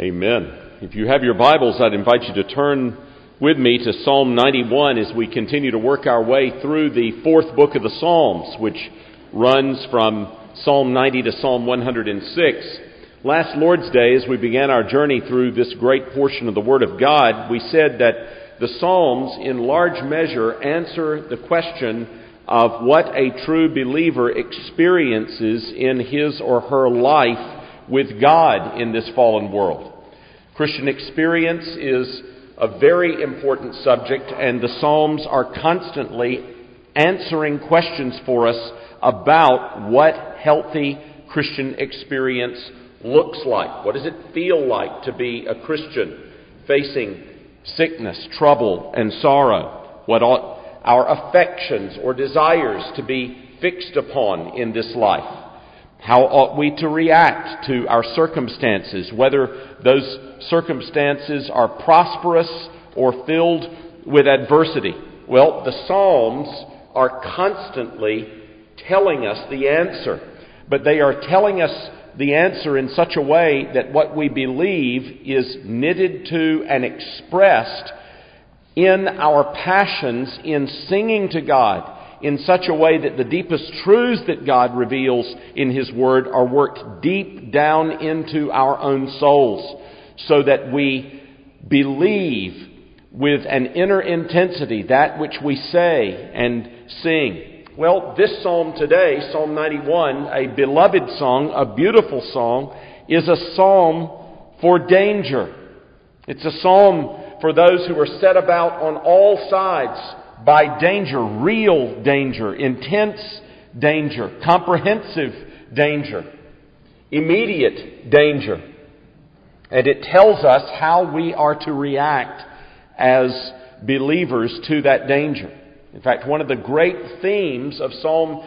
Amen. If you have your Bibles, I'd invite you to turn with me to Psalm 91 as we continue to work our way through the fourth book of the Psalms, which runs from Psalm 90 to Psalm 106. Last Lord's Day, as we began our journey through this great portion of the Word of God, we said that the Psalms, in large measure, answer the question of what a true believer experiences in his or her life with God in this fallen world. Christian experience is a very important subject, and the Psalms are constantly answering questions for us about what healthy Christian experience looks like. What does it feel like to be a Christian facing sickness, trouble, and sorrow? What ought our affections or desires to be fixed upon in this life? How ought we to react to our circumstances, whether those circumstances are prosperous or filled with adversity? Well, the Psalms are constantly telling us the answer, but they are telling us the answer in such a way that what we believe is knitted to and expressed in our passions in singing to God in such a way that the deepest truths that God reveals in His Word are worked deep down into our own souls, so that we believe with an inner intensity that which we say and sing. Well, this psalm today, Psalm 91, a beloved song, a beautiful song, is a psalm for danger. It's a psalm for those who are set about on all sides by danger, real danger, intense danger, comprehensive danger, immediate danger. And it tells us how we are to react as believers to that danger. In fact, one of the great themes of Psalm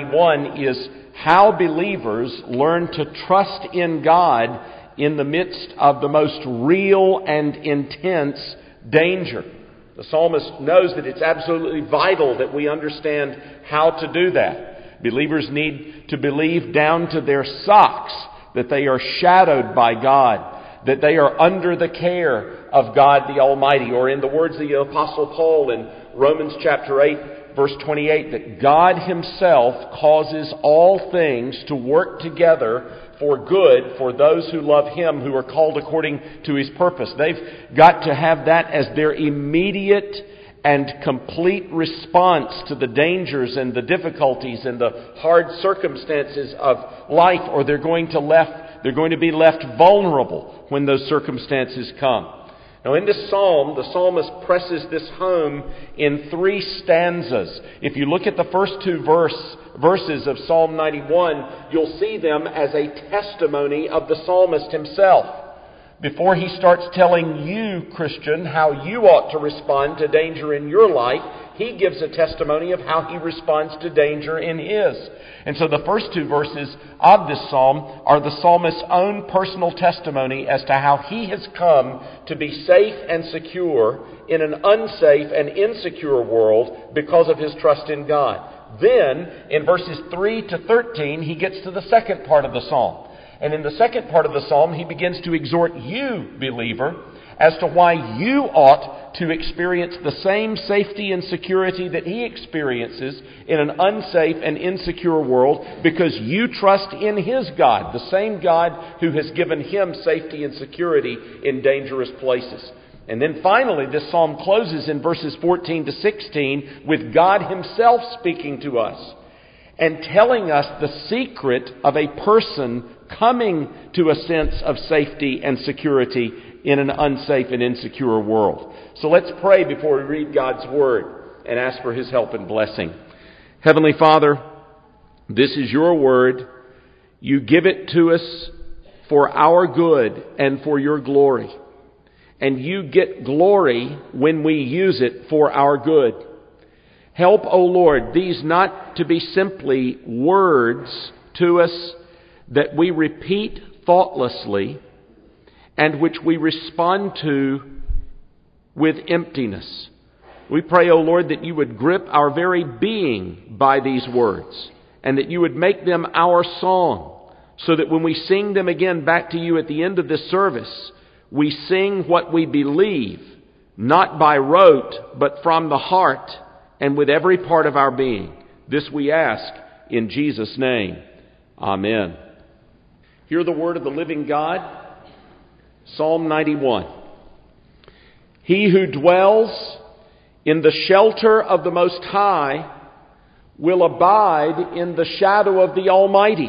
91 is how believers learn to trust in God in the midst of the most real and intense danger. The psalmist knows that it's absolutely vital that we understand how to do that. Believers need to believe down to their socks that they are shadowed by God, that they are under the care of God the Almighty, or in the words of the Apostle Paul in Romans chapter 8, verse 28, that God Himself causes all things to work together for good for those who love Him, who are called according to His purpose. They've got to have that as their immediate and complete response to the dangers and the difficulties and the hard circumstances of life, or they're going to be left vulnerable when those circumstances come. Now, in this psalm, the psalmist presses this home in 3 stanzas. If you look at the first 2 verses of Psalm 91, you'll see them as a testimony of the psalmist himself. Before he starts telling you, Christian, how you ought to respond to danger in your life, he gives a testimony of how he responds to danger in his. And so the first 2 verses of this psalm are the psalmist's own personal testimony as to how he has come to be safe and secure in an unsafe and insecure world because of his trust in God. Then, in verses 3 to 13, he gets to the second part of the psalm. And in the second part of the psalm, he begins to exhort you, believer, as to why you ought to experience the same safety and security that he experiences in an unsafe and insecure world, because you trust in his God, the same God who has given him safety and security in dangerous places. And then finally, this psalm closes in verses 14 to 16 with God Himself speaking to us and telling us the secret of a person coming to a sense of safety and security in an unsafe and insecure world. So let's pray before we read God's Word and ask for His help and blessing. Heavenly Father, this is Your Word. You give it to us for our good and for Your glory. And You get glory when we use it for our good. Help, O Lord, these not to be simply words to us that we repeat thoughtlessly and which we respond to with emptiness. We pray, O Lord, that You would grip our very being by these words and that You would make them our song, so that when we sing them again back to You at the end of this service, We sing what we believe, not by rote, but from the heart and with every part of our being. This we ask in Jesus' name. Amen. Hear the word of the living God. Psalm 91. He who dwells in the shelter of the Most High will abide in the shadow of the Almighty.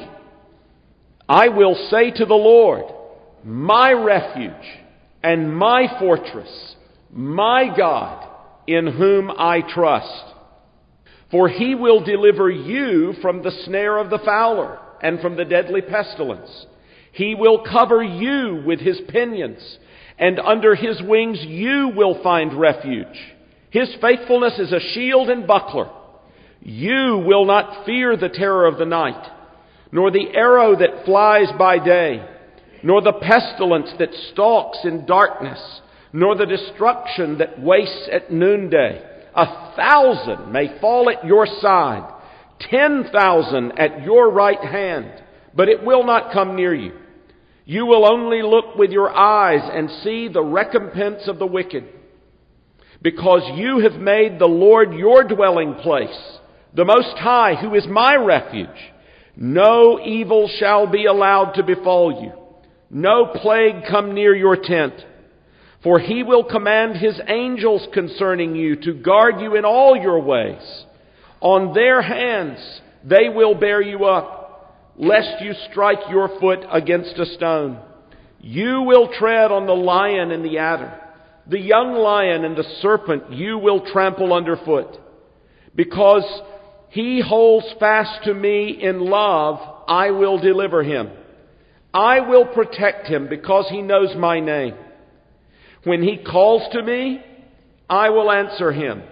I will say to the Lord, my refuge and my fortress, my God, in whom I trust. For he will deliver you from the snare of the fowler and from the deadly pestilence. He will cover you with his pinions, and under his wings you will find refuge. His faithfulness is a shield and buckler. You will not fear the terror of the night, nor the arrow that flies by day, nor the pestilence that stalks in darkness, nor the destruction that wastes at noonday. 1,000 may fall at your side, 10,000 at your right hand, but it will not come near you. You will only look with your eyes and see the recompense of the wicked. Because you have made the Lord your dwelling place, the Most High, who is my refuge, no evil shall be allowed to befall you, no plague come near your tent. For he will command his angels concerning you to guard you in all your ways. On their hands they will bear you up, lest you strike your foot against a stone. You will tread on the lion and the adder, the young lion and the serpent you will trample underfoot. Because he holds fast to me in love, I will deliver him. I will protect him because he knows my name. When he calls to me, I will answer him.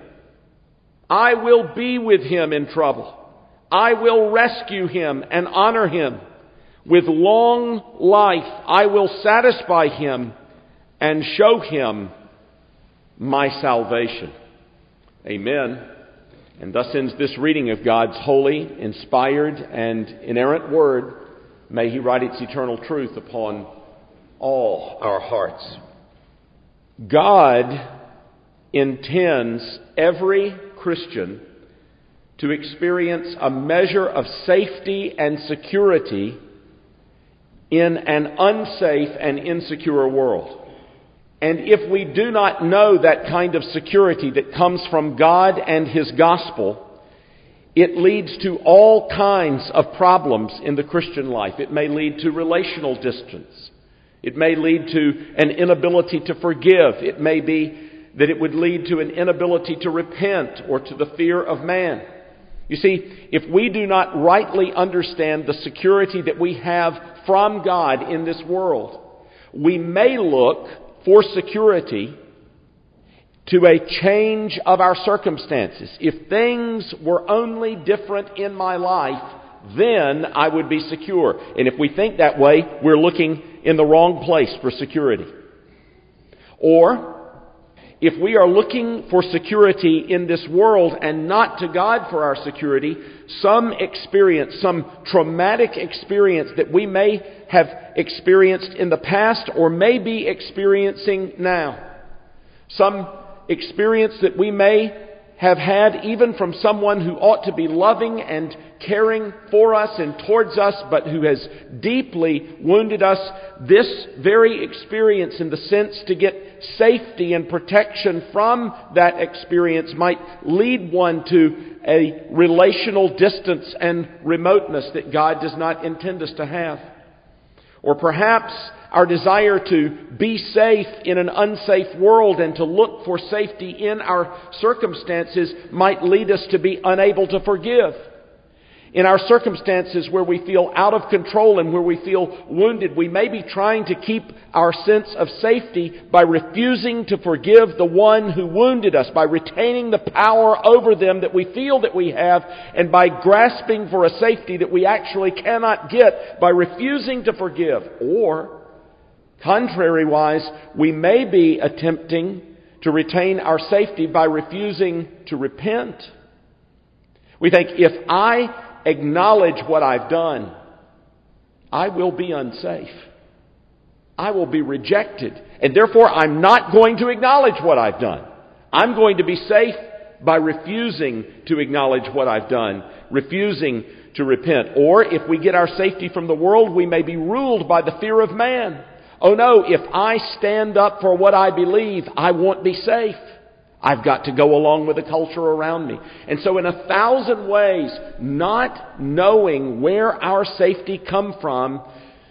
I will be with him in trouble. I will rescue him and honor him. With long life I will satisfy him and show him my salvation. Amen. And thus ends this reading of God's holy, inspired, and inerrant word. May he write its eternal truth upon all our hearts. God intends every Christian to experience a measure of safety and security in an unsafe and insecure world. And if we do not know that kind of security that comes from God and His gospel, it leads to all kinds of problems in the Christian life. It may lead to relational distance. It may lead to an inability to forgive. It may be that it would lead to an inability to repent or to the fear of man. You see, if we do not rightly understand the security that we have from God in this world, we may look for security to a change of our circumstances. If things were only different in my life, then I would be secure. And if we think that way, we're looking in the wrong place for security. Or, if we are looking for security in this world and not to God for our security, some experience, some traumatic experience that we may have experienced in the past or may be experiencing now, some experience that we may have had even from someone who ought to be loving and caring for us and towards us, but who has deeply wounded us, this very experience, in the sense to get safety and protection from that experience, might lead one to a relational distance and remoteness that God does not intend us to have. Or perhaps our desire to be safe in an unsafe world and to look for safety in our circumstances might lead us to be unable to forgive. In our circumstances where we feel out of control and where we feel wounded, we may be trying to keep our sense of safety by refusing to forgive the one who wounded us, by retaining the power over them that we feel that we have, and by grasping for a safety that we actually cannot get by refusing to forgive. Or, contrariwise, we may be attempting to retain our safety by refusing to repent. We think, if I acknowledge what I've done, I will be unsafe. I will be rejected. And therefore, I'm not going to acknowledge what I've done. I'm going to be safe by refusing to acknowledge what I've done, refusing to repent. Or if we get our safety from the world, we may be ruled by the fear of man. Oh no, if I stand up for what I believe, I won't be safe. I've got to go along with the culture around me. And so in 1,000 ways, not knowing where our safety comes from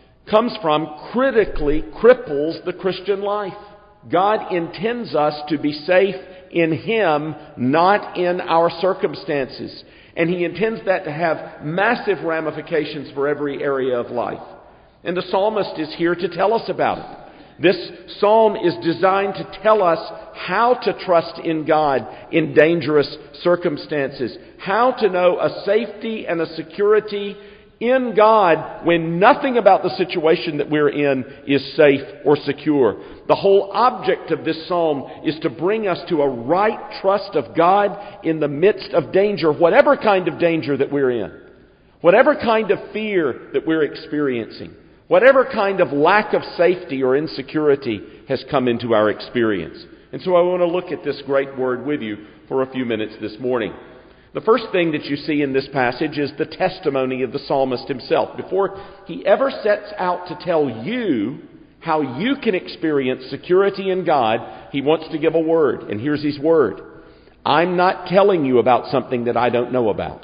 critically cripples the Christian life. God intends us to be safe in Him, not in our circumstances. And He intends that to have massive ramifications for every area of life. And the psalmist is here to tell us about it. This psalm is designed to tell us how to trust in God in dangerous circumstances, how to know a safety and a security in God when nothing about the situation that we're in is safe or secure. The whole object of this psalm is to bring us to a right trust of God in the midst of danger, whatever kind of danger that we're in, whatever kind of fear that we're experiencing, whatever kind of lack of safety or insecurity has come into our experience. And so I want to look at this great word with you for a few minutes this morning. The first thing that you see in this passage is the testimony of the psalmist himself. Before he ever sets out to tell you how you can experience security in God, he wants to give a word. And here's his word. I'm not telling you about something that I don't know about.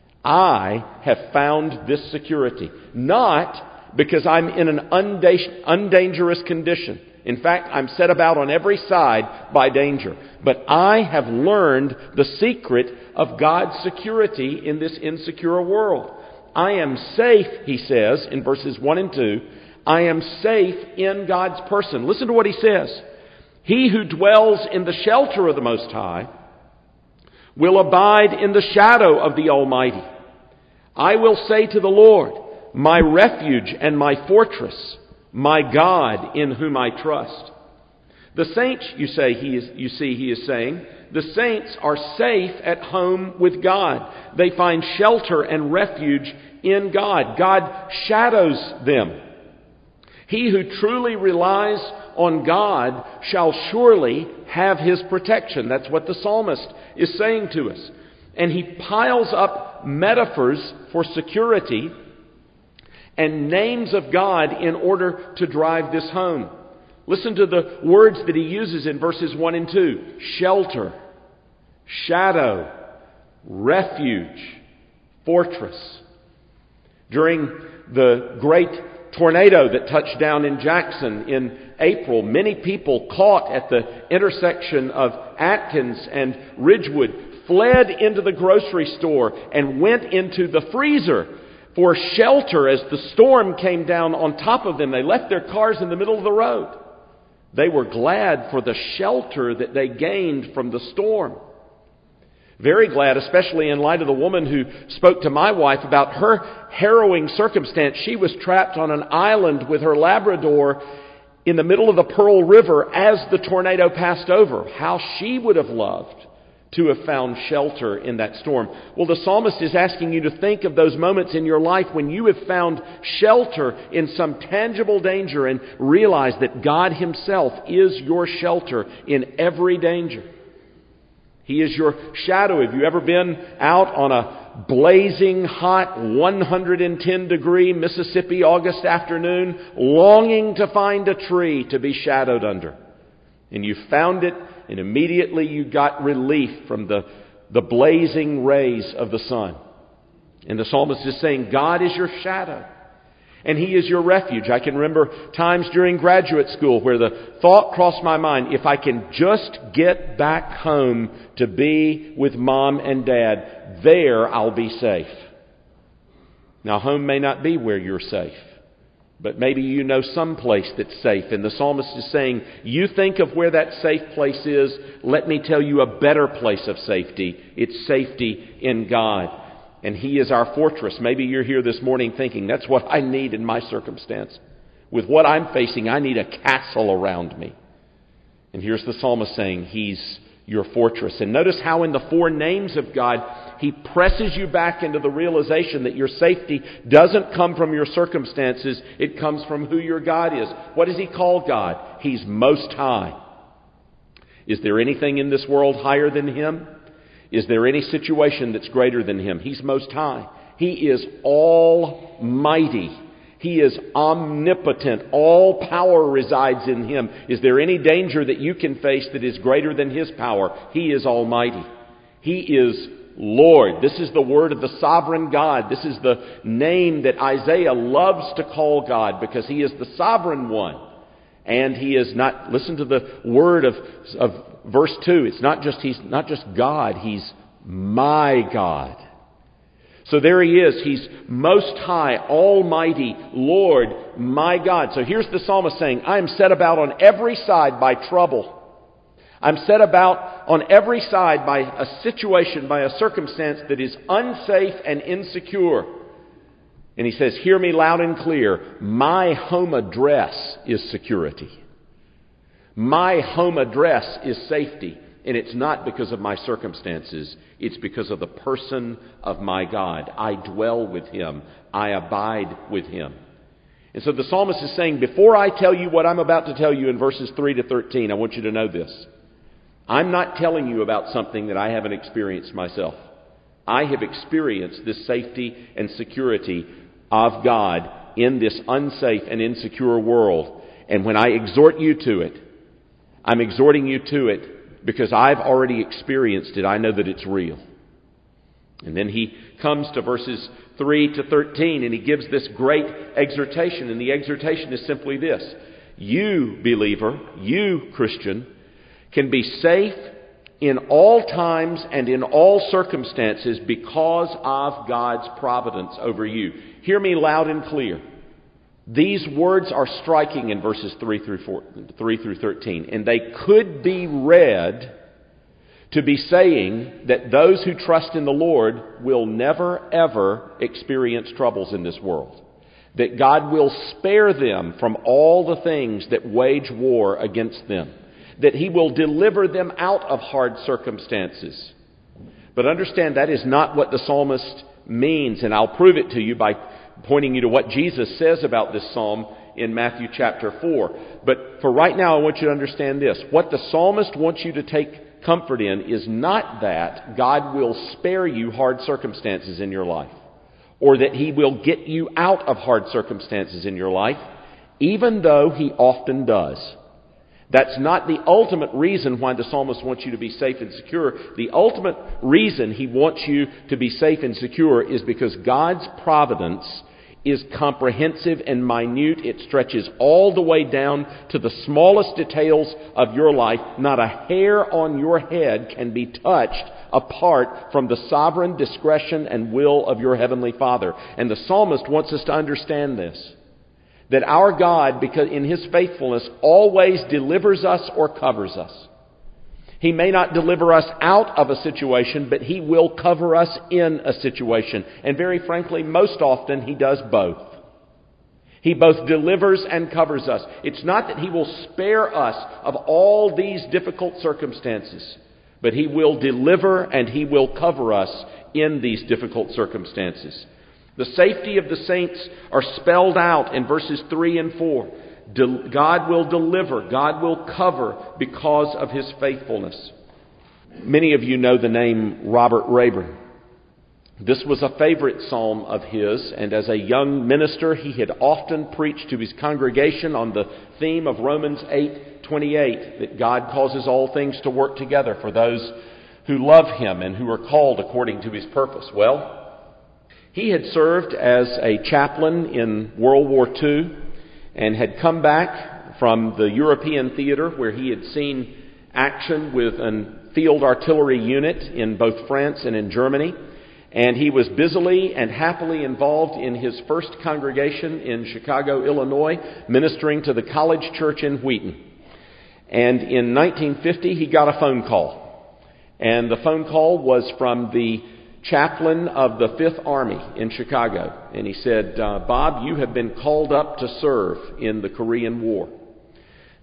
I have found this security. Not because I'm in an undangerous condition. In fact, I'm set about on every side by danger. But I have learned the secret of God's security in this insecure world. I am safe, he says in verses 1 and 2. I am safe in God's person. Listen to what he says. He who dwells in the shelter of the Most High will abide in the shadow of the Almighty. I will say to the Lord, my refuge and my fortress, my God in whom I trust. The saints, you see, he is saying, the saints are safe at home with God. They find shelter and refuge in God. God shadows them. He who truly relies on God shall surely have His protection. That's what the psalmist is saying to us. And he piles up metaphors for security and names of God in order to drive this home. Listen to the words that he uses in verses 1 and 2. Shelter, shadow, refuge, fortress. During the great tornado that touched down in Jackson in April, many people caught at the intersection of Atkins and Ridgewood fled into the grocery store and went into the freezer for shelter as the storm came down on top of them. They left their cars in the middle of the road. They were glad for the shelter that they gained from the storm. Very glad, especially in light of the woman who spoke to my wife about her harrowing circumstance. She was trapped on an island with her Labrador in the middle of the Pearl River as the tornado passed over. How she would have loved to have found shelter in that storm. Well, the psalmist is asking you to think of those moments in your life when you have found shelter in some tangible danger and realize that God Himself is your shelter in every danger. He is your shadow. Have you ever been out on a blazing hot 110-degree Mississippi August afternoon longing to find a tree to be shadowed under? And you found it, and immediately you got relief from the blazing rays of the sun. And the psalmist is saying, God is your shadow, and He is your refuge. I can remember times during graduate school where the thought crossed my mind, if I can just get back home to be with Mom and Dad, there I'll be safe. Now, home may not be where you're safe, but maybe you know some place that's safe. And the psalmist is saying, you think of where that safe place is. Let me tell you a better place of safety. It's safety in God. And He is our fortress. Maybe you're here this morning thinking, that's what I need in my circumstance. With what I'm facing, I need a castle around me. And here's the psalmist saying, He's your fortress. And notice how in the four names of God, He presses you back into the realization that your safety doesn't come from your circumstances. It comes from who your God is. What does He call God? He's Most High. Is there anything in this world higher than Him? Is there any situation that's greater than Him? He's Most High. He is almighty. He is omnipotent. All power resides in Him. Is there any danger that you can face that is greater than His power? He is almighty. He is Lord. This is the word of the sovereign God. This is the name that Isaiah loves to call God because He is the sovereign one. And He is not, listen to the word of verse 2. He's not just God, He's my God. So there He is. He's Most High, Almighty, Lord, my God. So here's the psalmist saying, I am set about on every side by trouble. I'm set about on every side by a situation, by a circumstance that is unsafe and insecure. And he says, hear me loud and clear. My home address is security. My home address is safety. And it's not because of my circumstances. It's because of the person of my God. I dwell with Him. I abide with Him. And so the psalmist is saying, before I tell you what I'm about to tell you in verses 3 to 13, I want you to know this. I'm not telling you about something that I haven't experienced myself. I have experienced this safety and security of God in this unsafe and insecure world. And when I exhort you to it, I'm exhorting you to it because I've already experienced it. I know that it's real. And then he comes to verses 3 to 13 and he gives this great exhortation. And the exhortation is simply this. You, believer, you, Christian, can be safe in all times and in all circumstances because of God's providence over you. Hear me loud and clear. These words are striking in verses 3 through 13, and they could be read to be saying that those who trust in the Lord will never, ever experience troubles in this world. That God will spare them from all the things that wage war against them. That He will deliver them out of hard circumstances. But understand that is not what the psalmist means, and I'll prove it to you by pointing you to what Jesus says about this psalm in Matthew chapter 4. But for right now, I want you to understand this. What the psalmist wants you to take comfort in is not that God will spare you hard circumstances in your life, or that He will get you out of hard circumstances in your life, even though He often does. That's not the ultimate reason why the psalmist wants you to be safe and secure. The ultimate reason he wants you to be safe and secure is because God's providence is comprehensive and minute. It stretches all the way down to the smallest details of your life. Not a hair on your head can be touched apart from the sovereign discretion and will of your Heavenly Father. And the psalmist wants us to understand this. That our God, because in His faithfulness, always delivers us or covers us. He may not deliver us out of a situation, but He will cover us in a situation. And very frankly, most often He does both. He both delivers and covers us. It's not that He will spare us of all these difficult circumstances, but He will deliver and He will cover us in these difficult circumstances. The safety of the saints are spelled out in verses 3 and 4. God will deliver, God will cover because of His faithfulness. Many of you know the name Robert Rayburn. This was a favorite psalm of his, and as a young minister, he had often preached to his congregation on the theme of Romans 8:28, that God causes all things to work together for those who love Him and who are called according to His purpose. Well, he had served as a chaplain in World War II and had come back from the European theater where he had seen action with a field artillery unit in both France and in Germany. And he was busily and happily involved in his first congregation in Chicago, Illinois, ministering to the college church in Wheaton. And in 1950, he got a phone call. And the phone call was from the chaplain of the 5th Army in Chicago. And he said, Bob, you have been called up to serve in the Korean War.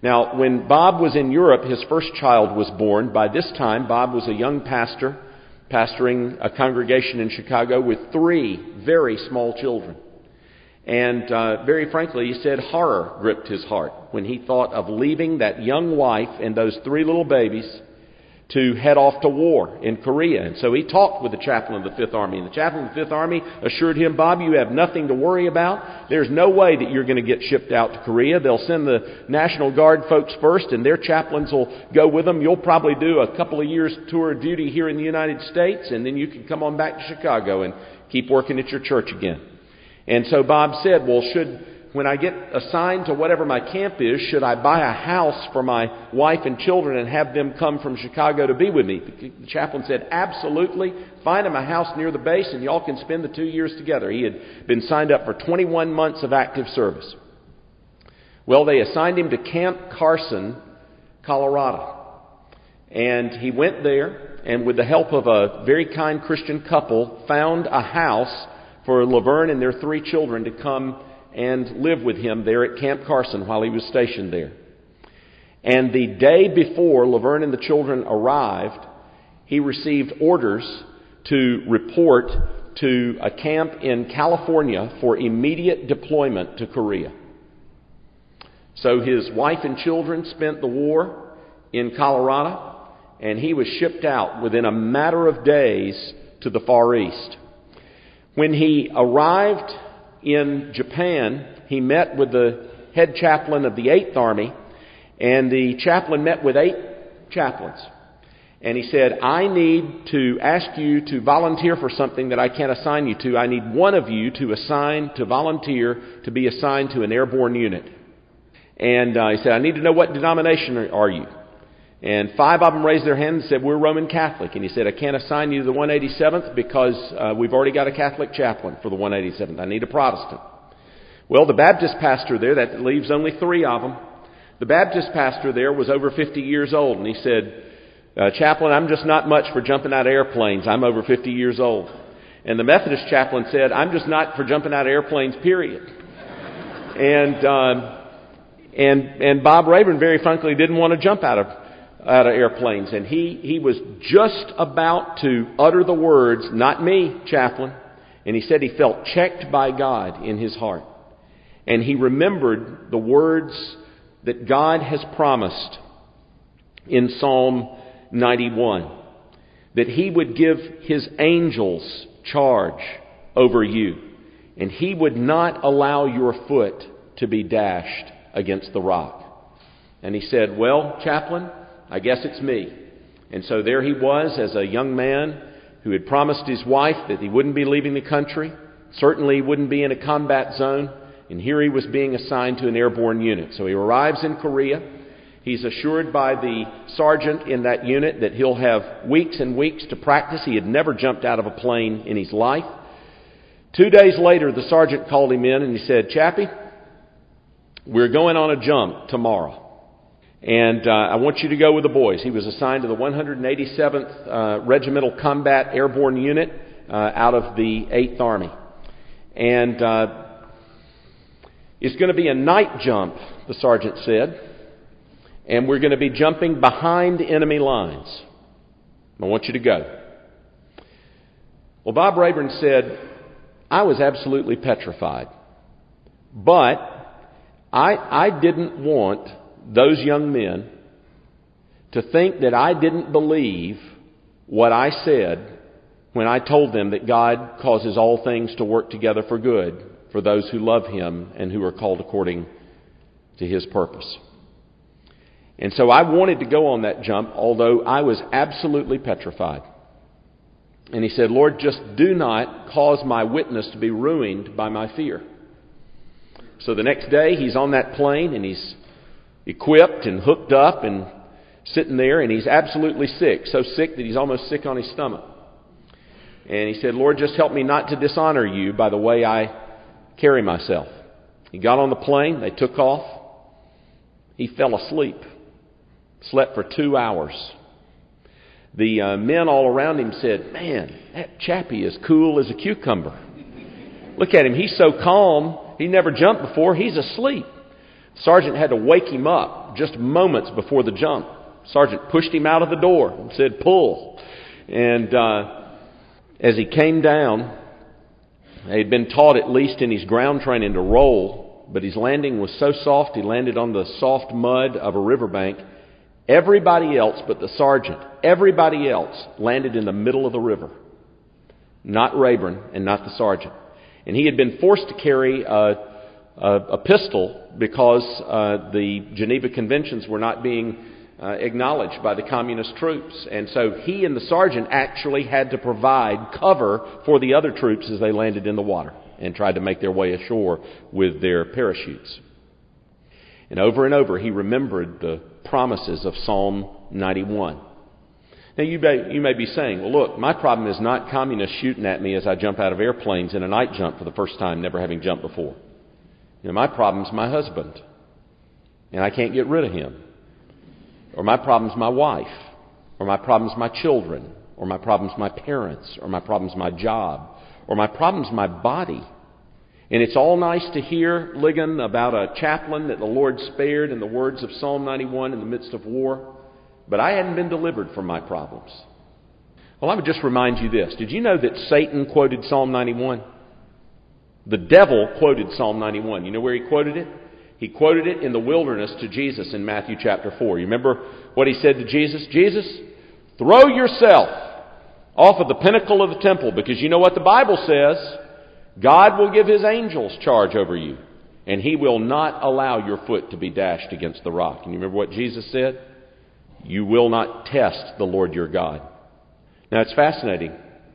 Now, when Bob was in Europe, his first child was born. By this time, Bob was a young pastor, pastoring a congregation in Chicago with 3 very small children. And very frankly, he said horror gripped his heart when he thought of leaving that young wife and those 3 little babies to head off to war in Korea. And so he talked with the chaplain of the Fifth Army. And the chaplain of the Fifth Army assured him, Bob, you have nothing to worry about. There's no way that you're going to get shipped out to Korea. They'll send the National Guard folks first, and their chaplains will go with them. You'll probably do a couple of years tour of duty here in the United States, and then you can come on back to Chicago and keep working at your church again. And so Bob said, well, when I get assigned to whatever my camp is, should I buy a house for my wife and children and have them come from Chicago to be with me? The chaplain said, absolutely. Find them a house near the base and y'all can spend the 2 years together. He had been signed up for 21 months of active service. Well, they assigned him to Camp Carson, Colorado. And he went there and with the help of a very kind Christian couple, found a house for Laverne and their 3 children to come and live with him there at Camp Carson while he was stationed there. And the day before Laverne and the children arrived, he received orders to report to a camp in California for immediate deployment to Korea. So his wife and children spent the war in Colorado, and he was shipped out within a matter of days to the Far East. When he arrived in Japan, he met with the head chaplain of the 8th Army, and the chaplain met with 8 chaplains. And he said, I need to ask you to volunteer for something that I can't assign you to. I need one of you to volunteer to be assigned to an airborne unit. And he said, I need to know what denomination are you? And 5 of them raised their hand and said, we're Roman Catholic. And he said, I can't assign you to the 187th because we've already got a Catholic chaplain for the 187th. I need a Protestant. Well, the Baptist pastor there, that leaves only 3 of them. The Baptist pastor there was over 50 years old. And he said, chaplain, I'm just not much for jumping out of airplanes. I'm over 50 years old. And the Methodist chaplain said, I'm just not for jumping out of airplanes, period. And Bob Rayburn, very frankly, didn't want to jump out of airplanes. And he was just about to utter the words, not me, chaplain. And he said he felt checked by God in his heart. And he remembered the words that God has promised in Psalm 91. That He would give His angels charge over you. And He would not allow your foot to be dashed against the rock. And he said, well, chaplain, I guess it's me. And so there he was as a young man who had promised his wife that he wouldn't be leaving the country. Certainly he wouldn't be in a combat zone. And here he was being assigned to an airborne unit. So he arrives in Korea. He's assured by the sergeant in that unit that he'll have weeks and weeks to practice. He had never jumped out of a plane in his life. 2 days later, the sergeant called him in and he said, Chappie, we're going on a jump tomorrow. And I want you to go with the boys. He was assigned to the 187th Regimental Combat Airborne Unit out of the 8th Army. And it's going to be a night jump, the sergeant said. And we're going to be jumping behind enemy lines. I want you to go. Well, Bob Rayburn said, I was absolutely petrified. But I didn't want those young men to think that I didn't believe what I said when I told them that God causes all things to work together for good for those who love Him and who are called according to His purpose. And so I wanted to go on that jump, although I was absolutely petrified. And he said, Lord, just do not cause my witness to be ruined by my fear. So the next day he's on that plane and he's equipped and hooked up and sitting there, and he's absolutely sick, so sick that he's almost sick on his stomach. And he said, Lord, just help me not to dishonor you by the way I carry myself. He got on the plane, they took off. He fell asleep, slept for 2 hours. The men all around him said, man, that Chappie is cool as a cucumber. Look at him, he's so calm, he never jumped before, he's asleep. Sergeant had to wake him up just moments before the jump. Sergeant pushed him out of the door and said, "Pull." And as he came down, he had been taught, at least in his ground training, to roll, but his landing was so soft, he landed on the soft mud of a riverbank. Everybody else but the sergeant, everybody else landed in the middle of the river. Not Rayburn and not the sergeant. And he had been forced to carry a pistol because the Geneva Conventions were not being acknowledged by the communist troops. And so he and the sergeant actually had to provide cover for the other troops as they landed in the water and tried to make their way ashore with their parachutes. And over he remembered the promises of Psalm 91. Now you may be saying, well, look, my problem is not communists shooting at me as I jump out of airplanes in a night jump for the first time, never having jumped before. My problem is my husband, and I can't get rid of him. Or my problem is my wife, or my problem is my children, or my problem is my parents, or my problem is my job, or my problem is my body. And it's all nice to hear, Ligon, about a chaplain that the Lord spared in the words of Psalm 91 in the midst of war, but I hadn't been delivered from my problems. Well, I would just remind you this. Did you know that Satan quoted Psalm 91? The devil quoted Psalm 91. You know where he quoted it? He quoted it in the wilderness to Jesus in Matthew chapter 4. You remember what he said to Jesus? Jesus, throw yourself off of the pinnacle of the temple, because you know what the Bible says. God will give His angels charge over you, and He will not allow your foot to be dashed against the rock. And you remember what Jesus said? You will not test the Lord your God. Now it's fascinating.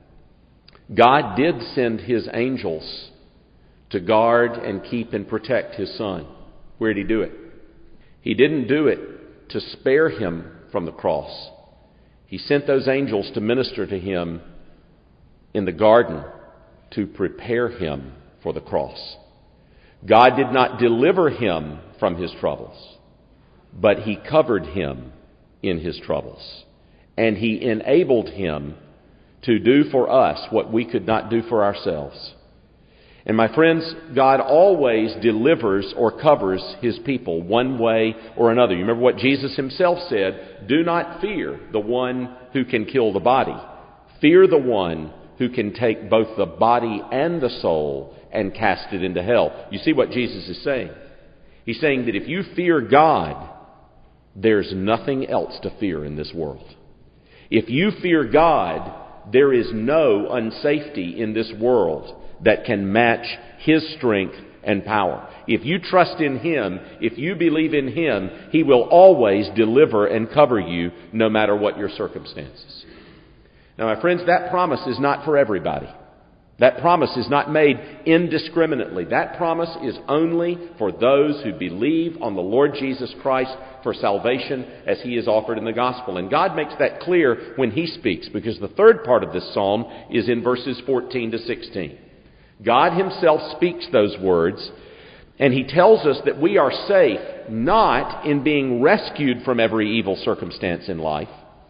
God did send His angels to guard and keep and protect His Son. Where did He do it? He didn't do it to spare Him from the cross. He sent those angels to minister to Him in the garden to prepare Him for the cross. God did not deliver Him from His troubles, but He covered Him in His troubles. And He enabled Him to do for us what we could not do for ourselves. And my friends, God always delivers or covers His people one way or another. You remember what Jesus Himself said, do not fear the one who can kill the body. Fear the one who can take both the body and the soul and cast it into hell. You see what Jesus is saying? He's saying that if you fear God, there's nothing else to fear in this world. If you fear God, there is no unsafety in this world that can match His strength and power. If you trust in Him, if you believe in Him, He will always deliver and cover you no matter what your circumstances. Now, my friends, that promise is not for everybody. That promise is not made indiscriminately. That promise is only for those who believe on the Lord Jesus Christ for salvation as He is offered in the gospel. And God makes that clear when He speaks, because the third part of this psalm is in verses 14 to 16. God Himself speaks those words, and He tells us that we are safe not in being rescued from every evil circumstance in life,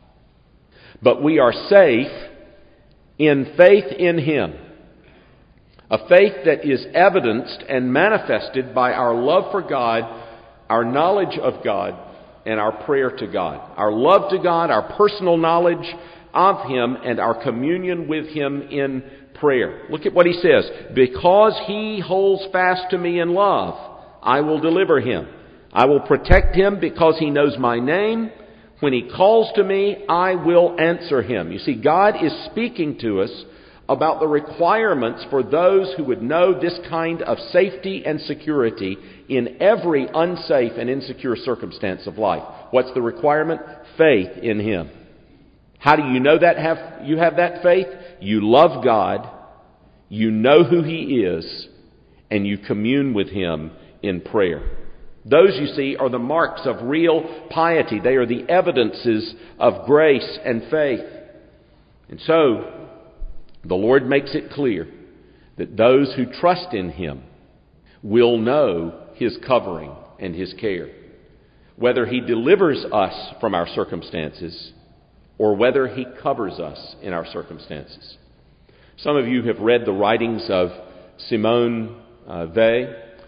but we are safe in faith in Him. A faith that is evidenced and manifested by our love for God, our knowledge of God, and our prayer to God. Our love to God, our personal knowledge of Him, and our communion with Him in prayer. Look at what He says. Because He holds fast to me in love, I will deliver him. I will protect him because He knows my name. When he calls to me, I will answer him. You see, God is speaking to us about the requirements for those who would know this kind of safety and security in every unsafe and insecure circumstance of life. What's the requirement? Faith in Him. How do you know that you have that faith? You love God, you know who He is, and you commune with Him in prayer. Those, you see, are the marks of real piety. They are the evidences of grace and faith. And so, the Lord makes it clear that those who trust in Him will know His covering and His care. Whether He delivers us from our circumstances or whether He covers us in our circumstances. Some of you have read the writings of Simone Weil.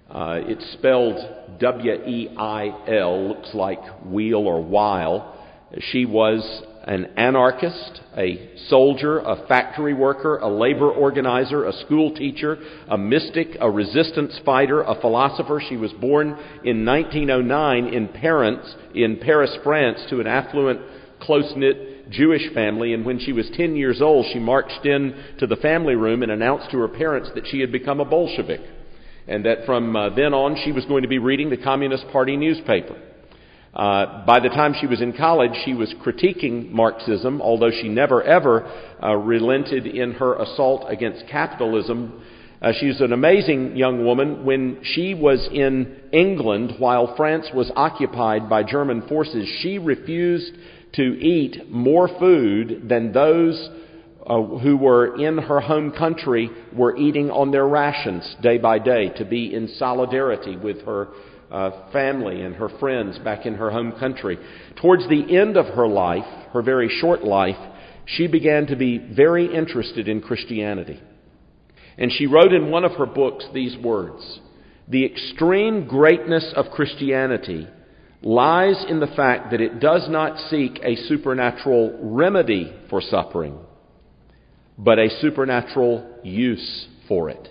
It's spelled W-E-I-L, looks like wheel or while. She was an anarchist, a soldier, a factory worker, a labor organizer, a school teacher, a mystic, a resistance fighter, a philosopher. She was born in 1909 in Paris, France, to an affluent, close-knit Jewish family. And when she was 10 years old, she marched in to the family room and announced to her parents that she had become a Bolshevik, and that from then on she was going to be reading the Communist Party newspaper. By the time she was in college, she was critiquing Marxism, although she never ever relented in her assault against capitalism. She's an amazing young woman. When she was in England while France was occupied by German forces, she refused to eat more food than those who were in her home country were eating on their rations day by day, to be in solidarity with her family and her friends back in her home country. Towards the end of her life, her very short life, she began to be very interested in Christianity. And she wrote in one of her books these words: "The extreme greatness of Christianity lies in the fact that it does not seek a supernatural remedy for suffering, but a supernatural use for it."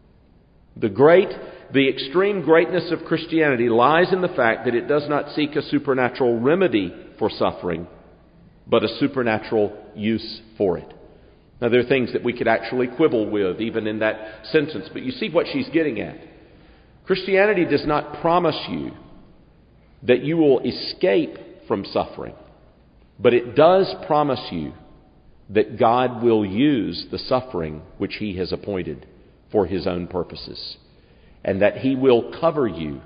The extreme greatness of Christianity lies in the fact that it does not seek a supernatural remedy for suffering, but a supernatural use for it. Now, there are things that we could actually quibble with, even in that sentence, but you see what she's getting at. Christianity does not promise you that you will escape from suffering, but it does promise you that God will use the suffering which He has appointed for His own purposes, and that He will cover you,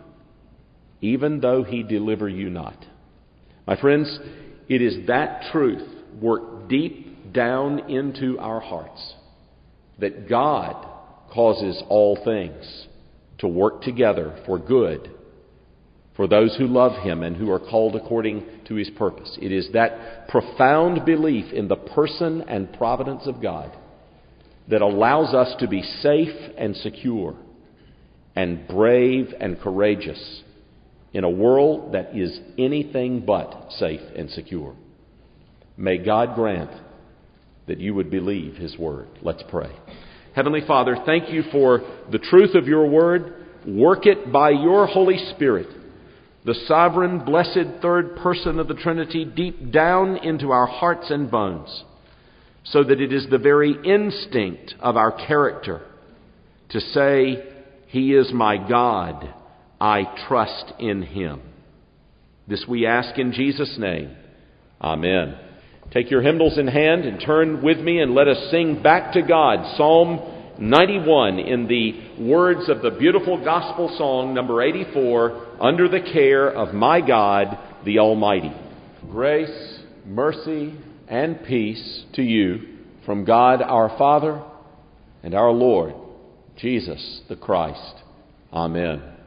even though He deliver you not. My friends, it is that truth worked deep down into our hearts, that God causes all things to work together for good for those who love Him and who are called according to His purpose. It is that profound belief in the person and providence of God that allows us to be safe and secure and brave and courageous in a world that is anything but safe and secure. May God grant that you would believe His Word. Let's pray. Heavenly Father, thank You for the truth of Your Word. Work it by Your Holy Spirit, the sovereign, blessed third person of the Trinity, deep down into our hearts and bones, so that it is the very instinct of our character to say, He is my God, I trust in Him. This we ask in Jesus' name. Amen. Take your hymnals in hand and turn with me and let us sing back to God Psalm 91 in the words of the beautiful gospel song number 84, Under the Care of My God, the Almighty. Grace, mercy, and peace to you from God our Father and our Lord, Jesus the Christ. Amen.